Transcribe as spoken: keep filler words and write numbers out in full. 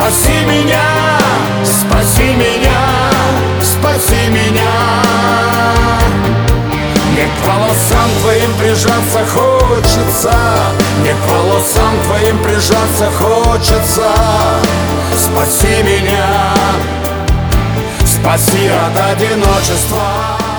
Спаси меня, спаси меня, спаси меня. Мне к волосам твоим прижаться хочется, мне к волосам твоим прижаться хочется. Спаси меня, спаси от одиночества.